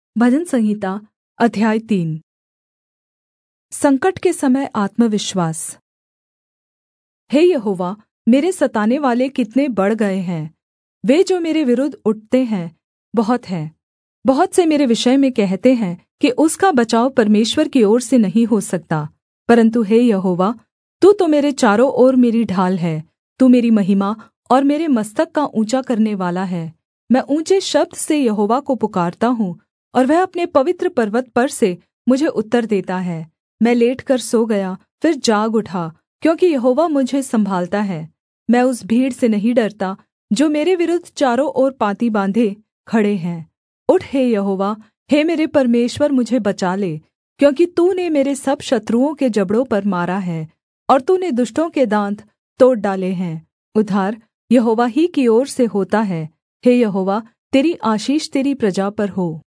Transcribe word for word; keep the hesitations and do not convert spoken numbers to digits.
भजन संहिता अध्याय तीन। संकट के समय आत्मविश्वास। हे यहोवा, मेरे सतानेवाले कितने बढ़ गए हैं! वे जो मेरे विरुद्ध उठते हैं बहुत हैं। बहुत से मेरे विषय में कहते हैं कि उसका बचाव परमेश्वर की ओर से नहीं हो सकता। परन्तु हे यहोवा, तू तो मेरे चारों ओर मेरी ढाल है। तू मेरी महिमा और मेरे मस्तक का ऊँचा करनेवाला है। मैं ऊँचे शब्द से यहोवा को पुकारता हूँ, और वह अपने पवित्र पर्वत पर से मुझे उत्तर देता है। मैं लेटकर सो गया, फिर जाग उठा, क्योंकि यहोवा मुझे सम्भालता है। मैं उस भीड़ से नहीं डरता जो मेरे विरुद्ध चारों ओर पाँति बाँधे खड़े हैं। उठ हे यहोवा, हे मेरे परमेश्वर, मुझे बचा ले, क्योंकि तूने मेरे सब शत्रुओं के जबड़ों पर मारा है, और तूने दुष्टों के दाँत तोड़ डाले हैं। उद्धार यहोवा ही की ओर से होता है। हे यहोवा, तेरी आशीष तेरी प्रजा पर हो।